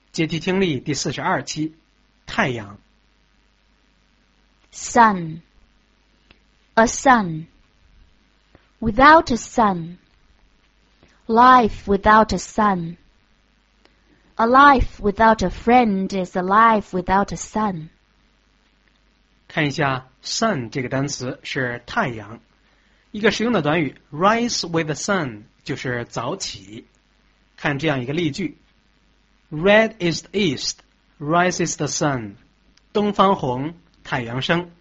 阶梯听力第42期，太阳。 Sun. A sun. Without a sun. Life without a sun. A life without a friend is a life without a sun. 看一下 sun 这个单词是太阳，一个实用的短语 rise with the sun 就是早起。看这样一个例句 Red is the east, rises the sun. 东方红，太阳升。